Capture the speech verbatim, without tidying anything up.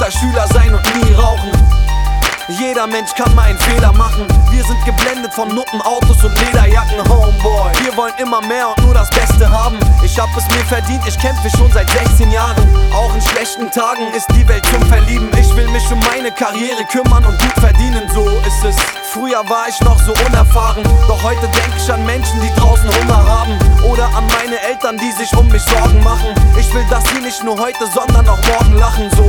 guter Schüler sein und nie rauchen. Jeder Mensch kann mal einen Fehler machen. Wir sind geblendet von Nutten, Autos und Lederjacken, Homeboy. Wir wollen immer mehr und nur das Beste haben. Ich hab es mir verdient, ich kämpfe schon seit sechzehn Jahren. Auch in schlechten Tagen ist die Welt zum Verlieben. Ich will mich um meine Karriere kümmern und gut verdienen, so ist es. Früher war ich noch so unerfahren, doch heute denk ich an Menschen, die draußen Hunger haben. Oder an meine Eltern, die sich um mich Sorgen machen. Ich will, dass sie nicht nur heute, sondern auch morgen lachen, so